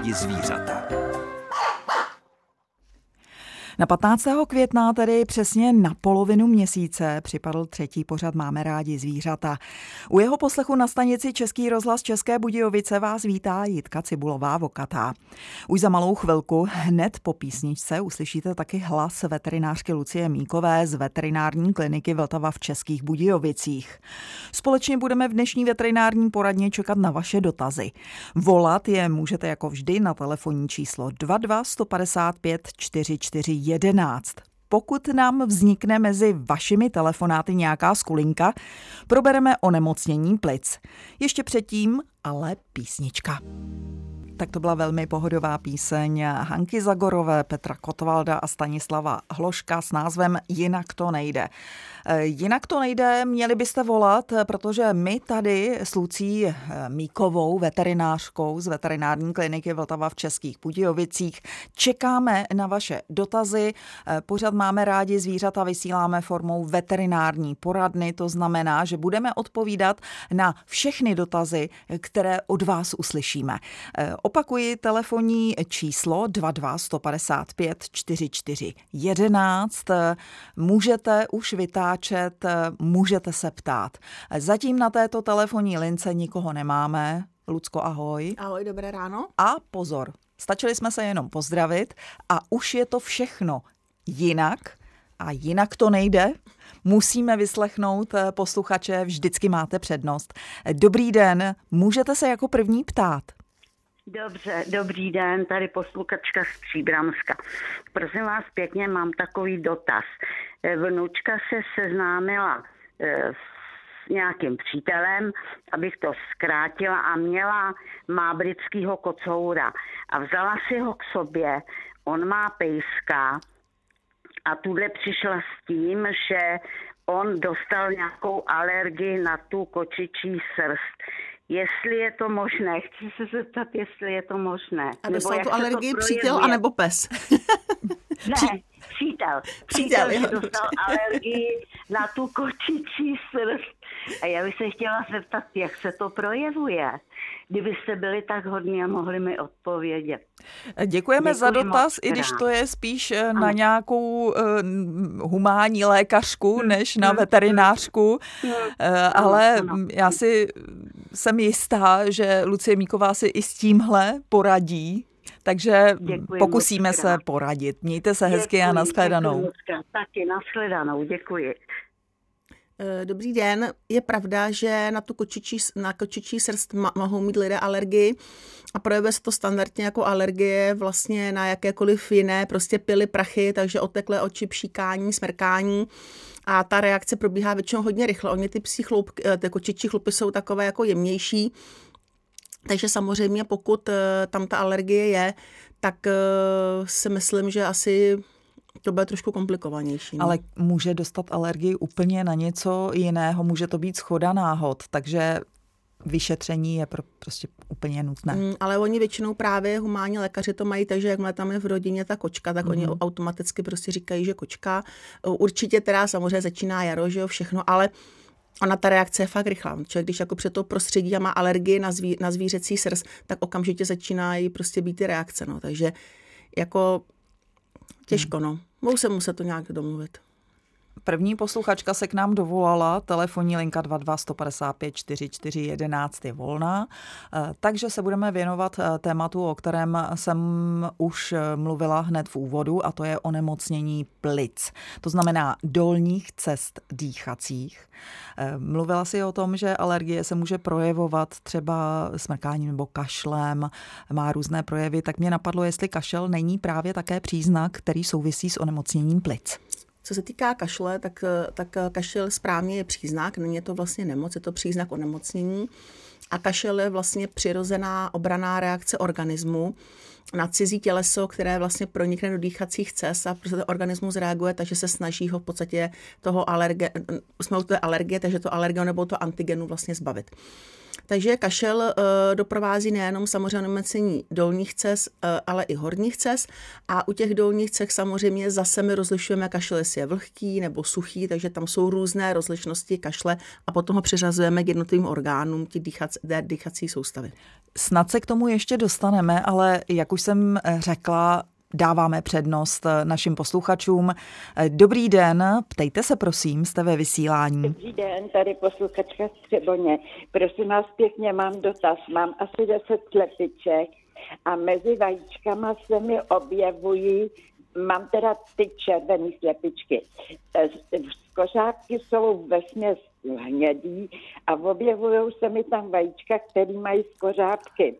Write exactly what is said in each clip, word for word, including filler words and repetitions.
rádi zvířata. Na patnáctého května, tedy přesně na polovinu měsíce, připadl třetí pořad Máme rádi zvířata. U jeho poslechu na stanici Český rozhlas České Budějovice vás vítá Jitka Cibulová-Vokatá. Už za malou chvilku, hned po písničce, uslyšíte taky hlas veterinářky Lucie Míkové z veterinární kliniky Vltava v Českých Budějovicích. Společně budeme v dnešní veterinární poradně čekat na vaše dotazy. Volat je můžete jako vždy na telefonní číslo dva dva jedna padesát pět čtyřicet čtyři jedenáct. Pokud nám vznikne mezi vašimi telefonáty nějaká skulinka, probereme onemocnění plic. Ještě předtím ale písnička. Tak to byla velmi pohodová píseň Hanky Zagorové, Petra Kotvalda a Stanislava Hloška s názvem Jinak to nejde. Jinak to nejde, měli byste volat, protože my tady s Lucí Míkovou, veterinářkou z veterinární kliniky Vltava v Českých Budějovicích, čekáme na vaše dotazy. Pořad Máme rádi zvířata vysíláme formou veterinární poradny, to znamená, že budeme odpovídat na všechny dotazy, které od vás uslyšíme. Opakuji telefonní číslo dva dva jedna padesát pět čtyřicet čtyři jedenáct. Můžete už vytáčet, můžete se ptát. Zatím na této telefonní lince nikoho nemáme. Lucko, ahoj. Ahoj, dobré ráno. A pozor, stačili jsme se jenom pozdravit a už je to všechno jinak a jinak to nejde. Musíme vyslechnout posluchače, vždycky máte přednost. Dobrý den, můžete se jako první ptát. Dobře, dobrý den, tady posluchačka z Příbramska. Prosím vás pěkně, mám takový dotaz. Vnučka se seznámila s nějakým přítelem, abych to zkrátila, a měla má britskýho kocoura a vzala si ho k sobě. On má pejska a tuhle přišla s tím, že on dostal nějakou alergii na tu kočičí srst. Jestli je to možné, chci se zeptat, jestli je to možné. A dostal tu alergii přítel anebo pes? Ne, přítel. Přítel, přítel dostal alergii na tu kočičí srst. A já bych se chtěla zeptat, jak se to projevuje. Kdybyste byli tak hodní a mohli mi odpovědět. Děkujeme Děkuji za dotaz, i když to je spíš ano. na nějakou uh, humánní lékařku, než na veterinářku, uh, ale ano. já si jsem jistá, že Lucie Míková si i s tímhle poradí, takže děkuji pokusíme se poradit. Mějte se hezky děkuji, a nashledanou. Děkuji, taky nashledanou, děkuji. Dobrý den. Je pravda, že na tu kočičí, na kočičí srst ma, mohou mít lidé alergii a projevuje se to standardně jako alergie vlastně na jakékoliv jiné prostě pily, prachy, takže oteklé oči, pšíkání, smrkání. A ta reakce probíhá většinou hodně rychle. Oni ty psí chloupky, ty kočičí chlupy jsou takové jako jemnější, takže samozřejmě pokud tam ta alergie je, tak si myslím, že asi to bude trošku komplikovanější. No? Ale může dostat alergii úplně na něco jiného, může to být shoda náhod, takže vyšetření je pro, prostě úplně nutné. Mm, ale oni většinou právě humánní lékaři to mají, takže jakmile tam je v rodině ta kočka, tak mm. oni automaticky prostě říkají, že kočka. Určitě teda samozřejmě začíná jaro, že jo, všechno, ale ona ta reakce je fakt rychlá. Člověk, když jako před to prostředí a má alergii na, zví, na zvířecí srst, tak okamžitě začínají prostě být ty reakce. No. Takže jako těžko, no. Můžu se muset to nějak domluvit. První posluchačka se k nám dovolala, telefonní linka dva dva jedna padesát pět čtyřicet čtyři jedenáct je volná, takže se budeme věnovat tématu, o kterém jsem už mluvila hned v úvodu, a to je onemocnění plic. To znamená dolních cest dýchacích. Mluvila si o tom, že alergie se může projevovat třeba smrkáním nebo kašlem, má různé projevy, tak mě napadlo, jestli kašel není právě také příznak, který souvisí s onemocněním plic. Co se týká kašle, tak, tak kašel správně je příznak, není to vlastně nemoc, je to příznak onemocnění. A kašel je vlastně přirozená obranná reakce organismu na cizí těleso, které vlastně pronikne do dýchacích cest a prostě organismus reaguje, takže se snaží ho v podstatě toho alergie, jsme u té alergie, takže to alergenu nebo to antigenu vlastně zbavit. Takže kašel uh, doprovází nejenom samozřejmě onemocnění dolních cév, uh, ale i horních cév. A u těch dolních cév samozřejmě zase my rozlišujeme kašel, jestli je vlhký nebo suchý, takže tam jsou různé rozlišnosti kašle a potom ho přiřazujeme k jednotlivým orgánům, ty dýchací, dýchací soustavy. Snad se k tomu ještě dostaneme, ale jak už jsem řekla, dáváme přednost našim posluchačům. Dobrý den, ptejte se prosím, jste ve vysílání. Dobrý den, tady posluchačka z Třeboně. Prosím vás pěkně, mám dotaz. Mám asi deset slepiček a mezi vajíčkama se mi objevují, mám teda ty červené slepičky. Skořápky jsou vesměs hnědý a objevují se mi tam vajíčka, které mají skořápky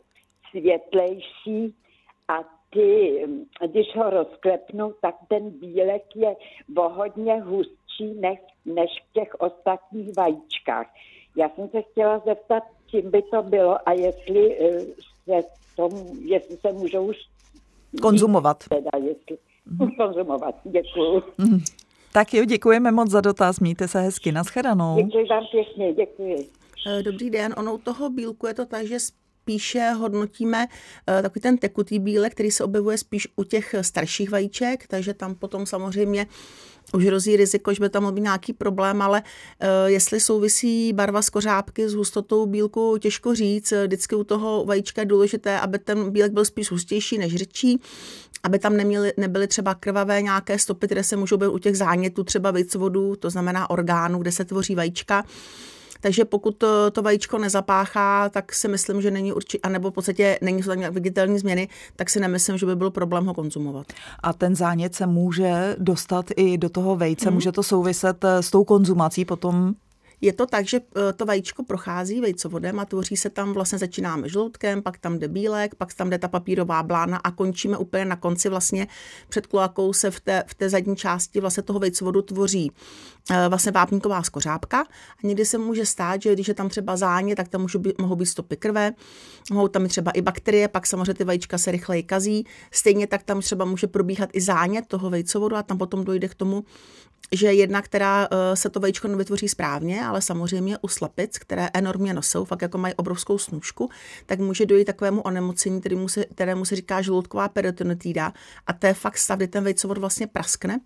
světlejší a ty, když ho rozklepnu, tak ten bílek je o hodně hustší než, než v těch ostatních vajíčkách. Já jsem se chtěla zeptat, čím by to bylo a jestli se, tomu, jestli se můžou už konzumovat. Teda, jestli mm. konzumovat. Děkuju. Mm. Tak jo, děkujeme moc za dotaz, mějte se hezky, nashledanou. Děkuji vám pěkně, děkuji. Dobrý den, ono u toho bílku je to tak, že spíše hodnotíme uh, takový ten tekutý bílek, který se objevuje spíš u těch starších vajíček, takže tam potom samozřejmě už hrozí riziko, že by tam mohl být nějaký problém, ale uh, jestli souvisí barva skořápky s hustotou bílku, těžko říct. Vždycky u toho vajíčka je důležité, aby ten bílek byl spíš hustější než řidčí, aby tam neměly, nebyly třeba krvavé nějaké stopy, které se můžou být u těch zánětů třeba vejcovodů, to znamená orgánů, kde se tvoří vajíčka. Takže pokud to, to vajíčko nezapáchá, tak si myslím, že není určitě, anebo v podstatě není to tam nějak viditelné změny, tak si nemyslím, že by byl problém ho konzumovat. A ten zánět se může dostat i do toho vejce, hmm. může to souviset s tou konzumací potom? Je to tak, že to vajíčko prochází vejcovodem a tvoří se tam, vlastně začínáme žloutkem, pak tam jde bílek, pak tam jde ta papírová blána a končíme úplně na konci vlastně před kloakou se v té, v té zadní části vlastně toho vejcovodu tvoří vlastně vápníková skořápka a někdy se může stát, že když je tam třeba zánět, tak tam být, mohou být stopy krve, mohou tam třeba i bakterie, pak samozřejmě ty vajíčka se rychleji kazí, stejně tak tam třeba může probíhat i zánět toho vejcovodu a tam potom dojde k tomu, že jedna, která se to vajíčko nevytvoří správně, ale samozřejmě u slepic, které enormně nosou, fakt jako mají obrovskou snůžku, tak může dojít takovému onemocnění, kterému se, kterému se říká žaludková peritonitida a to je fakt stav, kdy ten vejcovod vlastně praskne.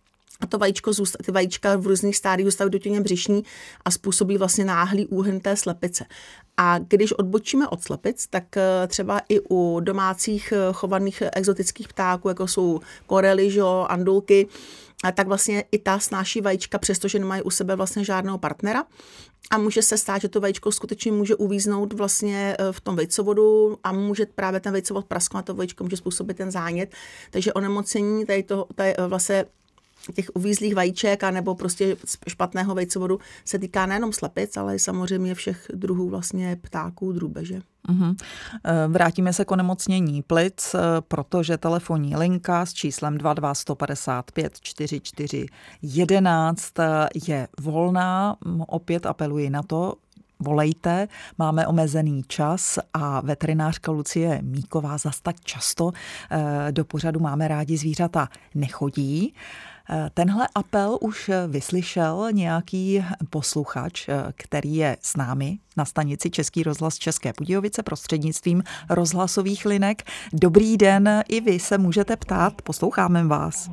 A to vajíčko, ty vajíčka v různých stádiích zůstaví do těně břišní a způsobí vlastně náhlý úhyn té slepice. A když odbočíme od slepic, tak třeba i u domácích chovaných exotických ptáků, jako jsou korely, žo, andulky, tak vlastně i ta snáší vajíčka, přestože nemají u sebe vlastně žádného partnera. A může se stát, že to vajíčko skutečně může uvíznout vlastně v tom vejcovodu a může právě ten vejcovod prasknout a to vajíčko může způsobit ten zánět. Takže onemocnění tady to, tady vlastně těch uvízlých vajíček a nebo prostě špatného vejcovodu se týká nejenom slepic, ale i samozřejmě všech druhů vlastně ptáků, drůbeže. Uhum. Vrátíme se k onemocnění plic, protože telefonní linka s číslem dva dva jedna pět pět čtyři čtyři jedenáct je volná. Opět apeluji na to, volejte, máme omezený čas a veterinářka Lucie Míková zas tak často do pořadu Máme rádi zvířata nechodí. Tenhle apel už vyslyšel nějaký posluchač, který je s námi na stanici Český rozhlas České Budějovice prostřednictvím rozhlasových linek. Dobrý den, i vy se můžete ptát, posloucháme vás.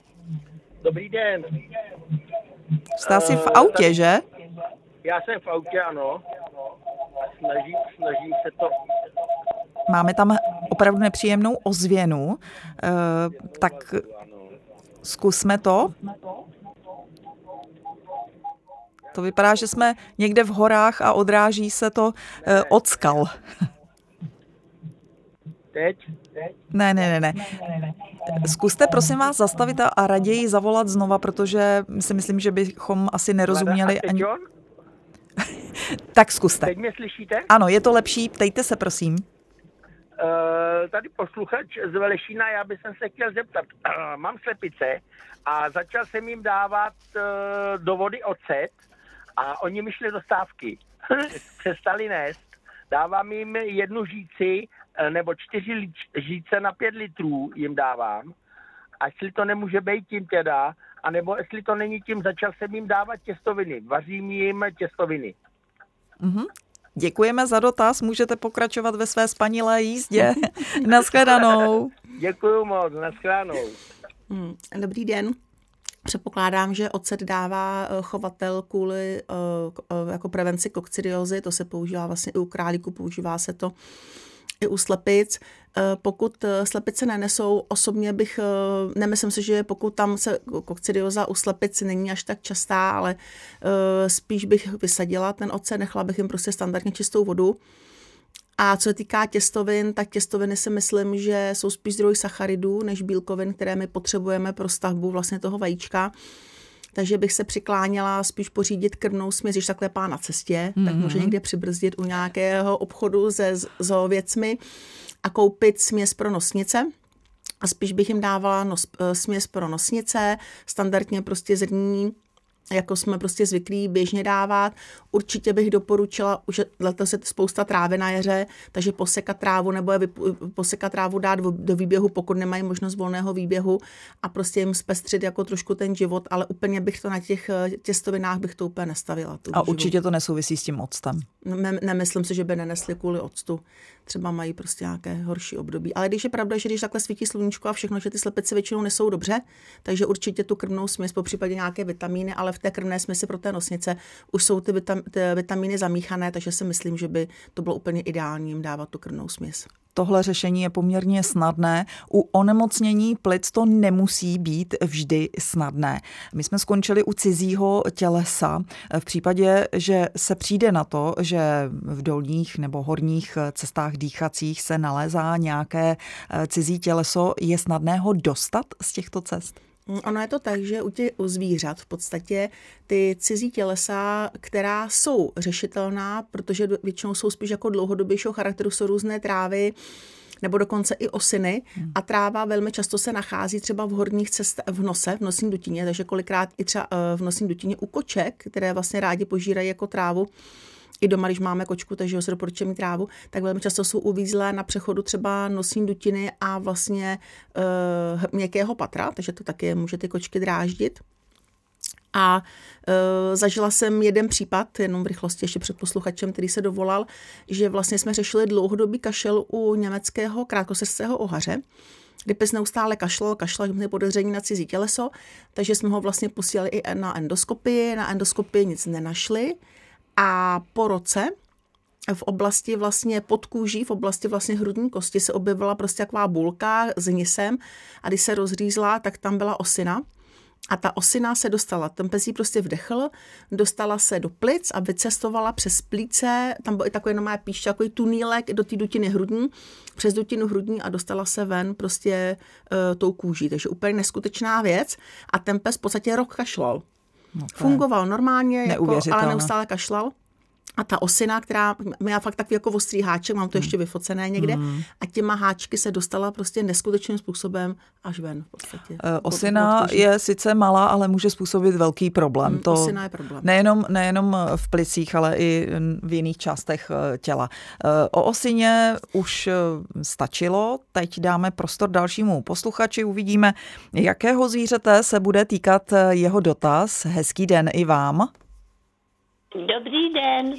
Dobrý den. Jste asi v autě, uh, že? Já jsem v autě, ano. Snažím, snažím se to... Máme tam opravdu nepříjemnou ozvěnu, uh, tak... Zkusme to. To vypadá, že jsme někde v horách a odráží se to eh, od skal. Teď? Ne, ne, ne, ne. Zkuste prosím vás zastavit a, a raději zavolat znova, protože si myslím, že bychom asi nerozuměli ani... Tak zkuste. Teď mě slyšíte? Ano, je to lepší, ptejte se prosím. Tady posluchač z Velešína, já bych se chtěl zeptat. Mám slepice a začal jsem jim dávat do vody ocet a oni mi šli do stávky. Přestali nést. Dávám jim jednu žíci nebo čtyři žíce na pět litrů jim dávám. A jestli to nemůže být tím teda, anebo jestli to není tím, začal jsem jim dávat těstoviny. Vařím jim těstoviny. Mhm. Děkujeme za dotaz, můžete pokračovat ve své spanilé jízdě. Naschledanou. Děkuju moc, naschledanou. Hmm, dobrý den. Předpokládám, že ocet dává chovatel kvůli jako prevenci kokcidiozy, to se používá vlastně i u králíku, používá se to i u slepic. Pokud slepice nenesou, osobně bych, nemyslím si, že pokud tam se kokcidioza u slepic není až tak častá, ale spíš bych vysadila ten ocet, nechala bych jim prostě standardně čistou vodu. A co se týká těstovin, tak těstoviny si myslím, že jsou spíš zdroj sacharidů než bílkovin, které my potřebujeme pro stavbu vlastně toho vajíčka. Takže bych se přikláněla spíš pořídit krmnou směs, když takhle pá na cestě, mm-hmm. tak může někde přibrzdit u nějakého obchodu se zoověcmi a koupit směs pro nosnice. A spíš bych jim dávala nos, směs pro nosnice, standardně prostě zrní, jako jsme prostě zvyklí běžně dávat. Určitě bych doporučila, už letos se spousta trávy na jaře, takže posekat trávu nebo je vyp- posekat trávu dát do výběhu, pokud nemají možnost volného výběhu a prostě jim zpestřit jako trošku ten život, ale úplně bych to na těch těstovinách bych to úplně nestavila. A určitě život. To nesouvisí s tím octem. Ne, nemyslím si, že by nenesli kvůli octu. Třeba mají prostě nějaké horší období. Ale když je pravda, že když takhle svítí sluníčko a všechno, že ty slepice většinou nesou dobře, takže určitě tu krmnou směs, popřípadě nějaké vitamíny, ale v té krmné směsi pro té nosnice už jsou ty, vitam, ty vitamíny zamíchané, takže si myslím, že by to bylo úplně ideální jim dávat tu krmnou směs. Tohle řešení je poměrně snadné. U onemocnění plic to nemusí být vždy snadné. My jsme skončili u cizího tělesa. V případě, že se přijde na to, že v dolních nebo horních cestách dýchacích se nalézá nějaké cizí těleso, je snadné ho dostat z těchto cest? Ono je to tak, že u, tě, u zvířat v podstatě ty cizí tělesa, která jsou řešitelná, protože většinou jsou spíš jako dlouhodobějšího charakteru, jsou různé trávy, nebo dokonce i osiny. Hmm. A tráva velmi často se nachází třeba v horních cestách, v nose, v nosní dutině, takže kolikrát i třeba v nosní dutině u koček, které vlastně rádi požírají jako trávu, i doma, když máme kočku, takže se doporučuje mít trávu, tak velmi často jsou uvízlé na přechodu třeba nosní dutiny a vlastně e, měkkého patra, takže to taky může ty kočky dráždit. A e, zažila jsem jeden případ, jenom v rychlosti ještě před posluchačem, který se dovolal, že vlastně jsme řešili dlouhodobý kašel u německého krátkosrstého ohaře, kdy pes neustále kašlal, kašlal, že měl podezření na cizí těleso, takže jsme ho vlastně posílali i na endoskopii, na endoskopii nic nenašli. A po roce v oblasti vlastně podkůží, v oblasti vlastně hrudní kosti se objevila prostě taková bulka s nisem a když se rozřízla, tak tam byla osina. A ta osina se dostala, ten pes jí prostě vdechl, dostala se do plic a vycestovala přes plíce, tam byl i takový jenom píšť, takový tunýlek do té dutiny hrudní, přes dutinu hrudní a dostala se ven prostě uh, tou kůží. Takže úplně neskutečná věc a ten pes v podstatě rok kašlal. No, fungoval normálně, jako, ale neustále kašlal. A ta osina, která měla fakt takový jako ostrý háček, mám to ještě vyfocené někde, mm. a těma háčky se dostala prostě neskutečným způsobem až ven v podstatě. Uh, osina pod, je sice malá, ale může způsobit velký problém. Mm, to osina je problém. Nejenom, nejenom v plicích, ale i v jiných částech těla. Uh, o osině už stačilo, teď dáme prostor dalšímu posluchači, uvidíme, jakého zvířete se bude týkat jeho dotaz. Hezký den i vám. Dobrý den.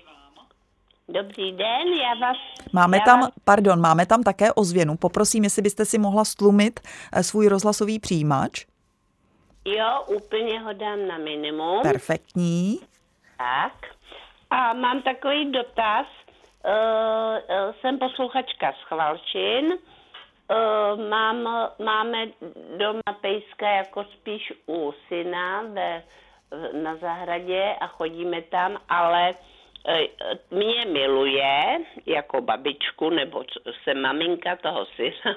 Dobrý den, já vás... Máme já tam, vás... pardon, máme tam také ozvěnu. Poprosím, jestli byste si mohla stlumit svůj rozhlasový přijímač. Jo, úplně ho dám na minimum. Perfektní. Tak. A mám takový dotaz. Uh, jsem posluchačka z Chvalčin. Uh, mám, máme doma pejska jako spíš u syna ve na zahradě a chodíme tam, ale mě miluje jako babičku, nebo jsem maminka toho syna.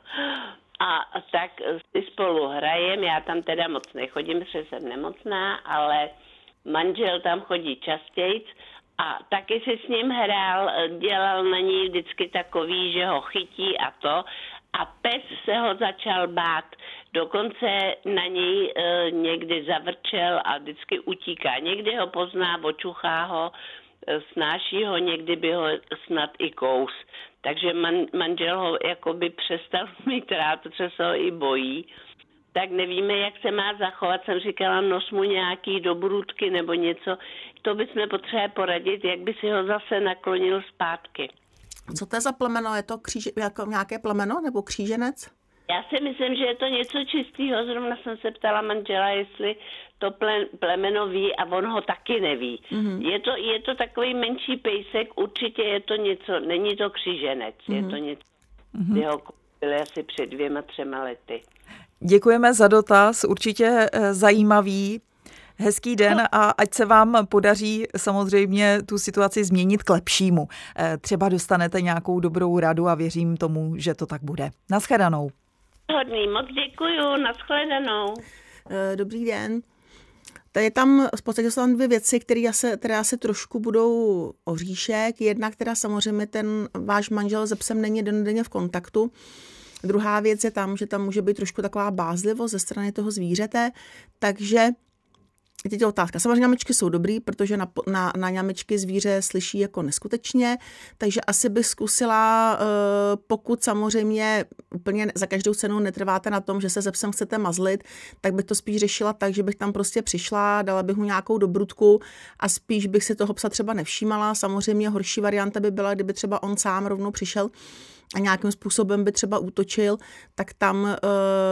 A tak si spolu hrajem, já tam teda moc nechodím, protože jsem nemocná, ale manžel tam chodí častějc a taky si s ním hrál, dělal na ní vždycky takový, že ho chytí a to. A pes se ho začal bát. Dokonce na něj e, někdy zavrčel a vždycky utíká. Někdy ho pozná, očuchá ho, e, snáší ho, někdy by ho snad i kous. Takže man, manžel ho jakoby přestal mít rád, protože se ho i bojí. Tak nevíme, jak se má zachovat. Jsem říkala, nos mu nějaký dobrůdky nebo něco. to bychom potřebovali poradit, jak by si ho zase naklonil zpátky. Co to je za plemeno? Je to kříž, jako nějaké plemeno nebo kříženec? Já si myslím, že je to něco čistého. Zrovna jsem se ptala manžela, jestli to ple, plemeno ví a on ho taky neví. Mm-hmm. Je to, je to takový menší pejsek, určitě je to něco, není to kříženec, mm-hmm. je to něco, mm-hmm. jeho koupili asi před dvěma, třema lety. Děkujeme za dotaz, určitě zajímavý. Hezký den a ať se vám podaří samozřejmě tu situaci změnit k lepšímu. Třeba dostanete nějakou dobrou radu a věřím tomu, že to tak bude. Naschledanou. Hodný, moc děkuju, naschledanou. Dobrý den. Tady tam v podstatě jsou tam dvě věci, které asi, které asi trošku budou oříšek. Jedna, která samozřejmě ten váš manžel se psem není dennodenně v kontaktu. Druhá věc je tam, že tam může být trošku taková bázlivost ze strany toho zvířete, takže teď je otázka. Samozřejmě ňamičky jsou dobrý, protože na, na, na ňamičky zvíře slyší jako neskutečně, takže asi bych zkusila, pokud samozřejmě úplně za každou cenu netrváte na tom, že se se psem chcete mazlit, tak bych to spíš řešila tak, že bych tam prostě přišla, dala bych mu nějakou dobrutku a spíš bych si toho psa třeba nevšímala. Samozřejmě horší varianta by byla, kdyby třeba on sám rovnou přišel a nějakým způsobem by třeba útočil, tak tam e,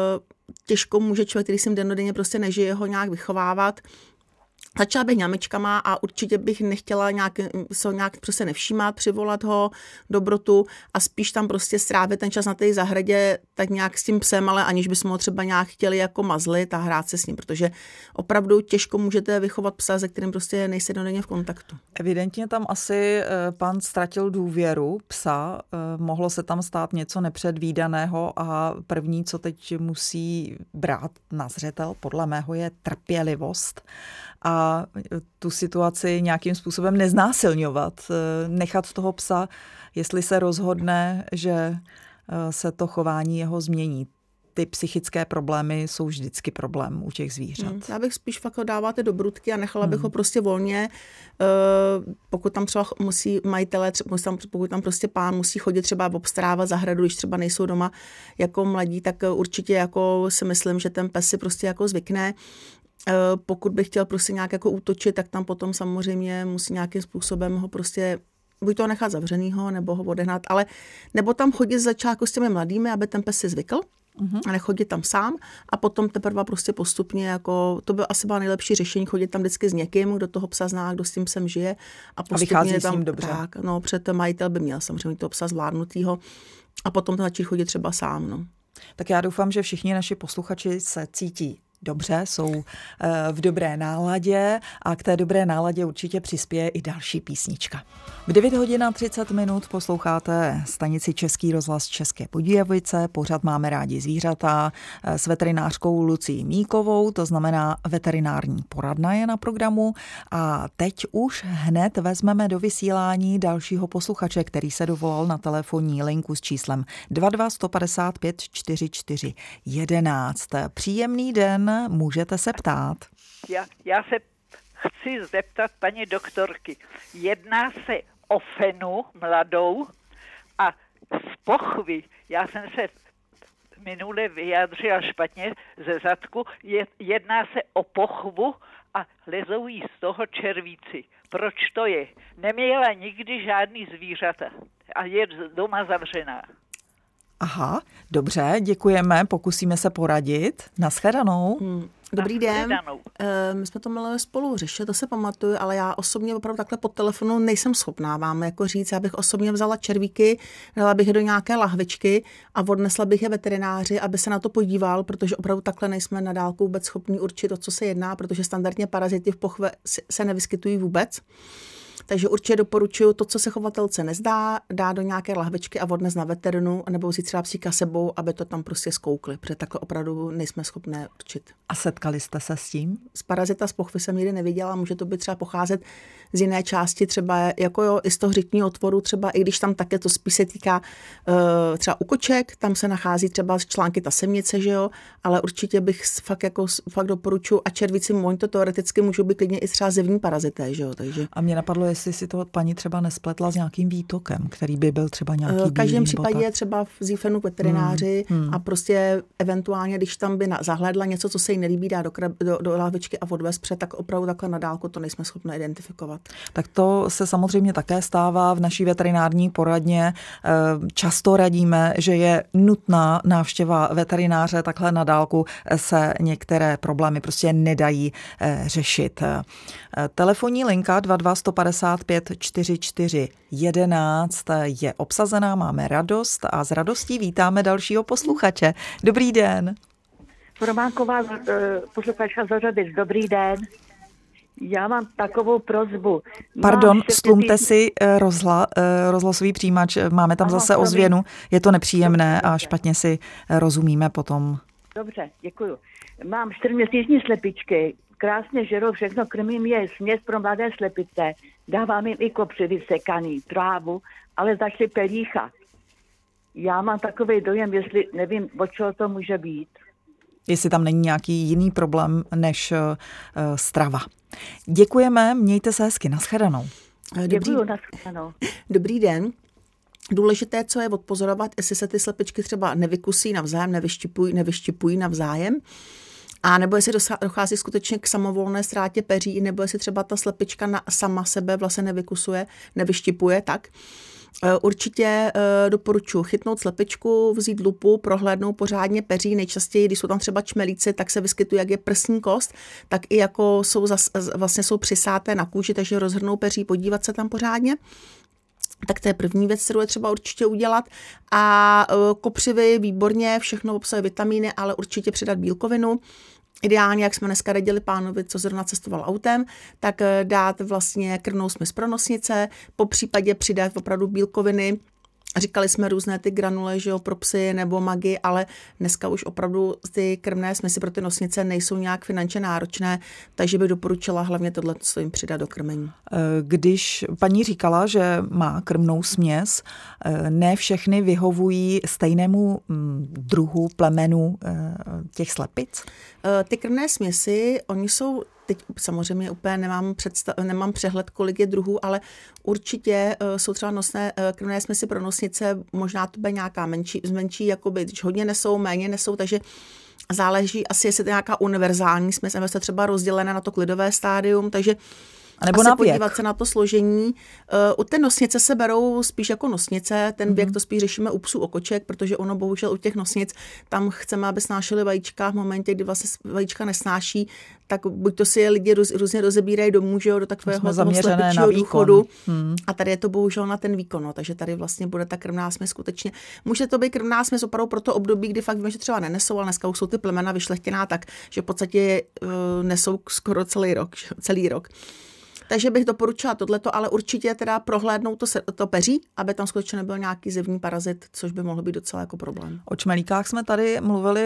těžko může člověk, který si dennodenně prostě nežije, ho nějak vychovávat. Začala bych ňamičkama a určitě bych nechtěla nějak, se nějak prostě nevšímat, přivolat ho, dobrotu a spíš tam prostě strávit ten čas na té zahradě tak nějak s tím psem, ale aniž bychom ho třeba nějak chtěli jako mazlit a hrát se s ním, protože opravdu těžko můžete vychovat psa, se kterým prostě nejste dennodenně v kontaktu. Evidentně tam asi pan ztratil důvěru psa, mohlo se tam stát něco nepředvídaného a první, co teď musí brát na zřetel, podle mého je trpělivost a tu situaci nějakým způsobem neznásilňovat, nechat toho psa, jestli se rozhodne, že se to chování jeho změní. Ty psychické problémy jsou vždycky problém u těch zvířat. Hmm, já bych spíš fakt dávala ty dobrutky a nechala hmm. bych ho prostě volně, pokud tam třeba musí majitelé, pokud tam prostě pán musí chodit třeba obstarávat zahradu, když třeba nejsou doma jako mladí, tak určitě jako si myslím, že ten pes si prostě jako zvykne. Pokud bych chtěl prostě nějak jako útočit, tak tam potom samozřejmě musí nějakým způsobem ho prostě buď to nechat zavřenýho, nebo ho odehnat, ale nebo tam chodit z začátku s těmi mladými, aby ten pes si zvykl uh-huh. a nechodit tam sám a potom teprve prostě postupně, jako to by asi bylo nejlepší řešení, chodit tam vždycky s někým, kdo toho psa zná, kdo s tím psem žije a postupně a vychází tam, s ním dobře. Tak, no, před majitel by měl samozřejmě toho psa zvládnutýho a potom to začít chodit třeba sám, no. Tak já doufám, že všichni naši posluchači se cítí dobře, jsou v dobré náladě a k té dobré náladě určitě přispěje i další písnička. V devět hodin a třicet minut posloucháte stanici Český rozhlas České Budějovice. Pořad Máme rádi zvířata s veterinářkou Lucií Míkovou, to znamená veterinární poradna je na programu. A teď už hned vezmeme do vysílání dalšího posluchače, který se dovolal na telefonní linku s číslem dva dva jedna pět pět čtyři čtyři jedenáct. Příjemný den. Můžete se ptát. Já, já se chci zeptat paní doktorky. Jedná se o fenu mladou a z pochvy. Já jsem se minule vyjádřila špatně ze zadku. Jedná se o pochvu a lezou jí z toho červíci. Proč to je? Neměla nikdy žádný zvířata a je doma zavřená. Aha, dobře, děkujeme, pokusíme se poradit. Naschledanou. Hmm. Dobrý den. My jsme to měli spolu řešit, to se pamatuju, ale já osobně opravdu takhle po telefonu nejsem schopná vám jako říct. Já bych osobně vzala červíky, dala bych je do nějaké lahvičky a odnesla bych je veterináři, aby se na to podíval, protože opravdu takhle nejsme na dálku vůbec schopní určit, o co se jedná, protože standardně parazity v pochve se nevyskytují vůbec. Takže určitě doporučuji to, co se chovatelce nezdá, dá do nějaké lahvičky a odnes na veterinu, nebo vzít třeba psíka sebou, aby to tam prostě zkoukli, protože takhle opravdu nejsme schopné určit. A setkali jste se s tím? Z parazita z pochvy jsem nikdy neviděla, může to být třeba pocházet z jiné části, třeba jako jo, i z toho řitního otvoru, třeba i když tam také to spíš se týká uh, třeba u koček, tam se nachází třeba články ta semnice, že jo, ale určitě bych fakt jako fakt doporučuji a červíci, oni to teoreticky můžou být klidně i třeba zevní parazité, že jo, takže. A mě napadlo, jestli si to paní třeba nespletla s nějakým výtokem, který by byl třeba nějaký V každém bílý, případě je třeba v zífenu k veterináři hmm. Hmm. a prostě eventuálně, když tam by na, zahlédla něco, co se jí nelíbí, dá do, do, do lahvičky a odvez před, tak opravdu takhle na dálku to nejsme schopni identifikovat. Tak to se samozřejmě také stává v naší veterinární poradně. Často radíme, že je nutná návštěva veterináře, takhle na dálku se některé problémy prostě nedají řešit. Telefonní linka dva dva jedna pět pět čtyři čtyři jedenáct je obsazená, máme radost a s radostí vítáme dalšího posluchače. Dobrý den. Románková posluchačka z Hořovic, dobrý den. Já mám takovou prosbu. Pardon, stlumte si rozhla, rozhlasový přijímač, máme tam Aha, zase ozvěnu, je to nepříjemné a špatně si rozumíme potom. Dobře, děkuju. Mám čtyřměsíční slepičky, krásně žerou, všechno krmím je směs pro mladé slepice, dávám jim i kopři vysekaný, trávu, ale začali pelíchat. Já mám takový dojem, jestli nevím, od čeho to může být. Jestli tam není nějaký jiný problém než uh, strava. Děkujeme, mějte se hezky, nashledanou. Dobrý, Děkuju, nashledanou. Dobrý den. Důležité, co je odpozorovat, jestli se ty slepičky třeba nevykusí navzájem, nevyštipují, nevyštipují navzájem, a nebo jestli dochází skutečně k samovolné ztrátě peří, nebo jestli třeba ta slepička na, sama sebe vlastně nevykusuje, nevyštipuje, tak určitě doporučuji chytnout slepičku, vzít lupu, prohlédnout pořádně peří. Nejčastěji, když jsou tam třeba čmelíci, tak se vyskytuje, jak je prsní kost, tak i jako jsou zas, vlastně jsou přisáté na kůži, takže rozhrnou peří, podívat se tam pořádně. Tak to je první věc, kterou je třeba určitě udělat. A kopřivy výborně, všechno obsahuje vitamíny, ale určitě přidat bílkovinu. Ideálně, jak jsme dneska radili pánovi, co zrovna cestoval autem, tak dát vlastně krmnou směs pro nosnice, po případě přidat opravdu bílkoviny. Říkali jsme různé ty granule, že jo, pro psy nebo magy, ale dneska už opravdu ty krmné směsi pro ty nosnice nejsou nějak finančně náročné, takže bych doporučila hlavně tohle jim přidat do krmení. Když paní říkala, že má krmnou směs, ne všechny vyhovují stejnému druhu, plemenu těch slepic? Ty krmné směsi, oni jsou teď samozřejmě úplně nemám, představ, nemám přehled, kolik je druhů, ale určitě uh, jsou třeba nosné uh, krmné směsi pro nosnice, možná to bude nějaká menší, menší jakoby, když hodně nesou, méně nesou, takže záleží asi, jestli to je nějaká univerzální směs, nebo je třeba rozdělená na to klidové stádium, takže a nebo asi na věk. Podívat se na to složení. Uh, u té nosnice se berou spíš jako nosnice, ten věk to spíš řešíme u psů, o koček, protože ono bohužel u těch nosnic, tam chceme, aby snášely vajíčka v momentě, kdy vlastně vajíčka nesnáší, tak buď to si je lidi růz, různě rozebírají domů, že jo, do takového slepičího důchodu. Hmm. A tady je to bohužel na ten výkon, no, takže tady vlastně bude ta krmná směs skutečně. Může to být krmná směs opravdu pro to období, kdy fakt víme, že třeba nenesou, ale dneska už jsou ty plemena vyšlechtěná tak, že v podstatě uh, nesou skoro celý rok, celý rok. Takže bych doporučila tohleto, ale určitě teda prohlédnout to, se, to peří, aby tam skutečně nebyl nějaký zevní parazit, což by mohlo být docela jako problém. O čmelíkách jsme tady mluvili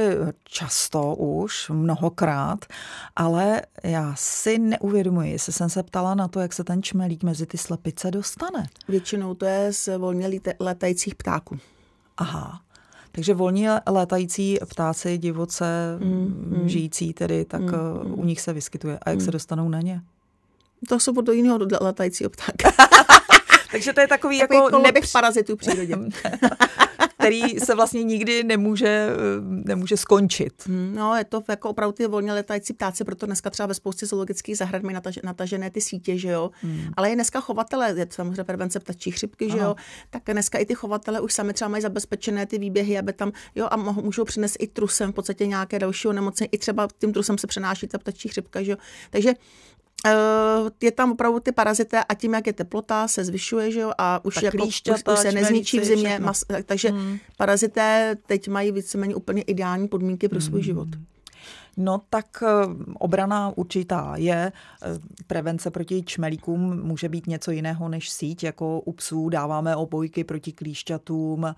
často už, mnohokrát, ale já si neuvědomuji, jestli jsem se ptala na to, jak se ten čmelík mezi ty slepice dostane. Většinou to je z volně létajících ptáků. Aha. Takže volně létající ptáci, divoce, mm, mm. žijící tedy, tak mm, u nich se vyskytuje. A jak mm. se dostanou na ně? To jsou od jiného letajícího ptáka. Takže to je takový, takový jako nepř... parazitů v přírodě. Který se vlastně nikdy nemůže, nemůže skončit. No, je to jako opravdu ty volně letající ptáci, proto dneska třeba ve spoustě zoologických zahrad mají nataž, natažené ty sítě, že jo. Hmm. Ale je dneska chovatele, je to samozřejmě prevence ptačí chřipky, že jo. Tak dneska i ty chovatele už sami třeba mají zabezpečené ty výběhy, aby tam, jo, a můžou přinést i trusem v podstatě nějaké další onemocnění. I třeba tím trusem se přenáší ta ptačí chřipka, že jo. Takže je tam opravdu ty parazity a tím, jak je teplota, se zvyšuje, že jo, a už, jako, už, už se nezničí v zimě, mas, takže hmm. parazité teď mají víceméně úplně ideální podmínky pro svůj hmm. život. No tak obrana určitá je. Prevence proti čmelíkům může být něco jiného než síť, jako u psů dáváme obojky proti klíšťatům.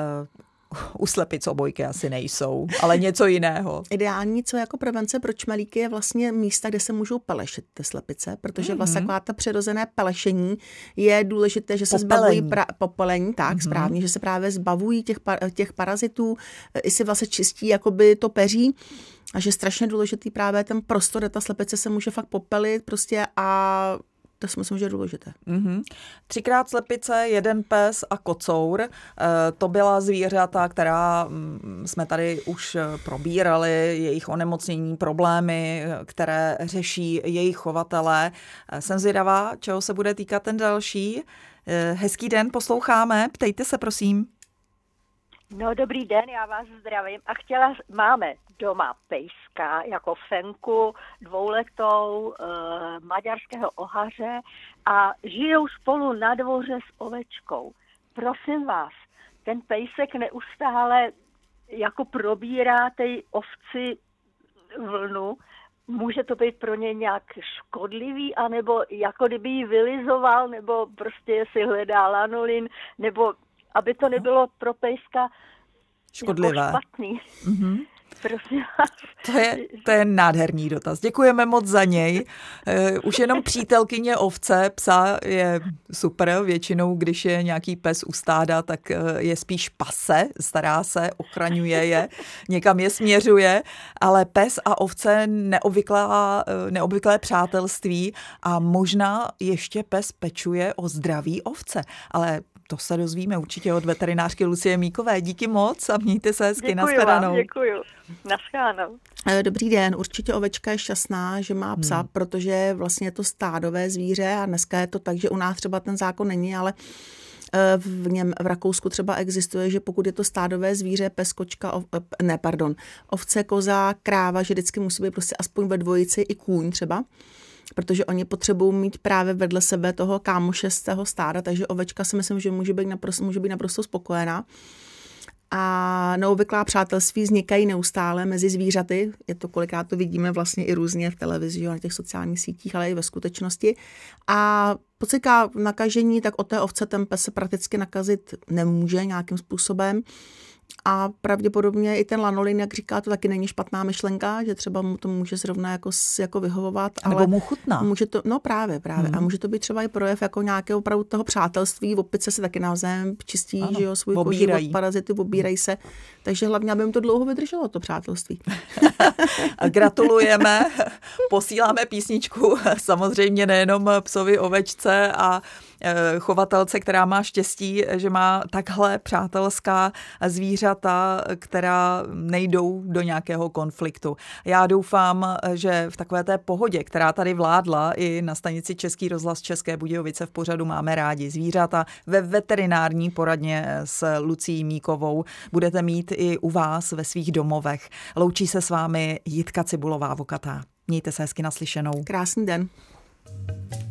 U slepic obojky asi nejsou, ale něco jiného. Ideální, co jako prevence pro čmelíky, je vlastně místa, kde se můžou pelešit ty slepice, protože mm-hmm. vlastně taková ta přirozené pelešení je důležité, že se popelení. zbavují pra- popelení, tak mm-hmm. správně, že se právě zbavují těch, par- těch parazitů, i si vlastně čistí jakoby to peří. A že je strašně důležitý právě ten prostor, kde ta slepice se může fakt popelit prostě a To si myslím, že je důležité. Mm-hmm. Třikrát slepice, jeden pes a kocour. E, to byla zvířata, která m, jsme tady už probírali, jejich onemocnění, problémy, které řeší jejich chovatelé. E, jsem zvědavá, čeho se bude týkat ten další. E, hezký den, posloucháme, ptejte se prosím. No dobrý den, já vás zdravím a chtěla, máme doma pejska jako Fenku, dvouletou, e, maďarského ohaře a žijou spolu na dvoře s ovečkou. Prosím vás, ten pejsek neustále jako probírá tej ovci vlnu, může to být pro ně nějak škodlivý, anebo jako kdyby ji vylizoval, nebo prostě jestli hledá lanolin, nebo aby to nebylo pro pejska škodlivé. Jako špatný. Mm-hmm. Prosím vás. To je, to je nádherný dotaz. Děkujeme moc za něj. Už jenom přítelkyně ovce, psa je super. Většinou, když je nějaký pes u stáda, tak je spíš pase, stará se, ochraňuje je, někam je směřuje, ale pes a ovce neobvyklá, neobvyklé přátelství a možná ještě pes pečuje o zdraví ovce, ale to se dozvíme určitě od veterinářky Lucie Míkové. Díky moc a mějte se hezky. Nashledanou. Děkuju. Nashledanou. Dobrý den, určitě ovečka je šťastná, že má psa, hmm. protože vlastně je to stádové zvíře a dneska je to tak, že u nás třeba ten zákon není, ale v něm v Rakousku třeba existuje, že pokud je to stádové zvíře, pes, kočka, ov, ne, pardon, ovce, koza, kráva, že vždycky musí být prostě aspoň ve dvojici i kůň třeba, protože oni potřebují mít právě vedle sebe toho kámoše z toho stáda, takže ovečka si myslím, že může být naprosto, může být naprosto spokojená. A neobvyklá přátelství vznikají neustále mezi zvířaty. Je to, kolikrát to vidíme vlastně i různě v televizi, na těch sociálních sítích, ale i ve skutečnosti. A pociká nakažení, tak od té ovce ten pes se prakticky nakazit nemůže nějakým způsobem. A pravděpodobně i ten lanolin, jak říká, to taky není špatná myšlenka, že třeba mu to může zrovna jako, jako vyhovovat. A nebo mu chutná. Může to, no právě, právě. Hmm. A může to být třeba i projev jako nějakého opravdu toho přátelství. Opice se taky navzájem čistí, ano, že jo, svůj koží od parazity, obírají se. Takže hlavně, aby jim to dlouho vydrželo, to přátelství. Gratulujeme. Posíláme písničku samozřejmě nejenom psovi, ovečce a chovatelce, která má štěstí, že má takhle přátelská zvířata, která nejdou do nějakého konfliktu. Já doufám, že v takové té pohodě, která tady vládla i na stanici Český rozhlas České Budějovice v pořadu Máme rádi zvířata, ve veterinární poradně s Lucí Míkovou budete mít i u vás ve svých domovech. Loučí se s vámi Jitka Cibulová-Vokatá. Mějte se hezky naslyšenou. Krásný den.